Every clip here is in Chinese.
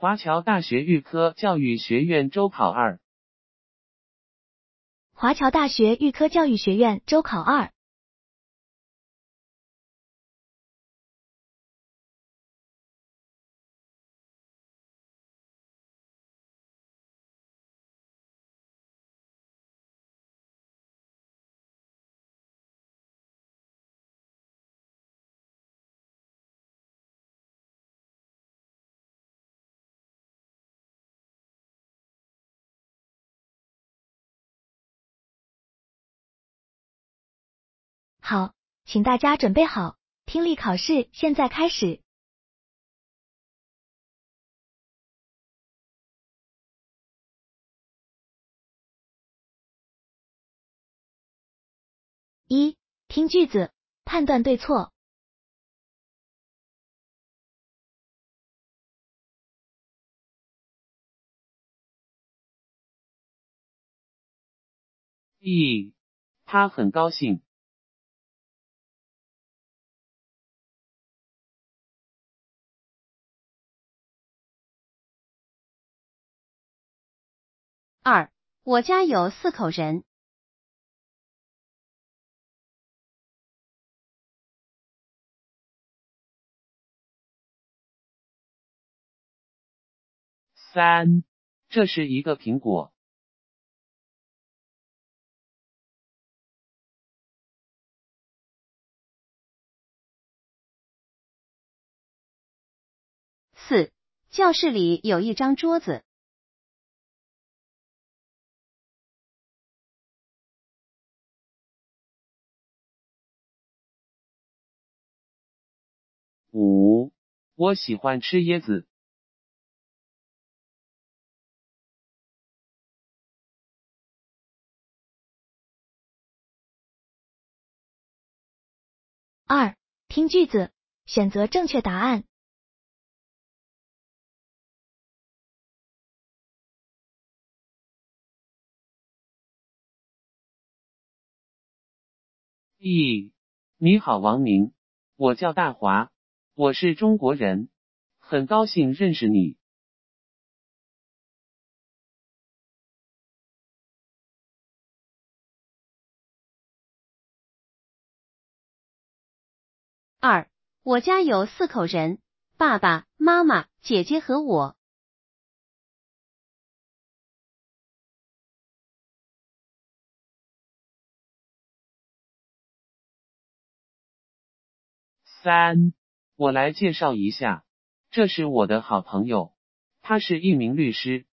华侨大学预科教育学院周考2。 华侨大学预科教育学院周考2。好，请大家准备好，听力考试现在开始。1. 听句子，判断对错。 他很高兴。 2. 我家有4口人。 3. 这是一个苹果。 4. 教室里有一张桌子。 5. 我喜欢吃椰子。 2. 听句子，选择正确答案。 你好王明，我叫大华，我是中国人，很高兴认识你。 2. 我家有4口人，爸爸妈妈、姐姐和我。 3. 我来介绍一下，这是我的好朋友，他是一名律师。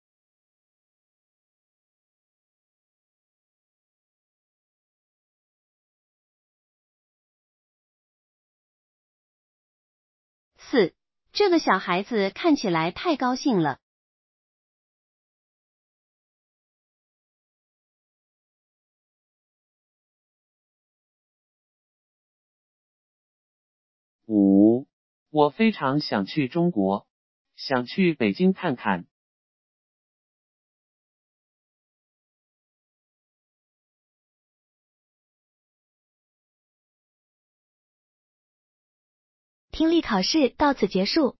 4. 这个小孩子看起来太高兴了。 5. 我非常想去中国，想去北京看看。 听力考试到此结束，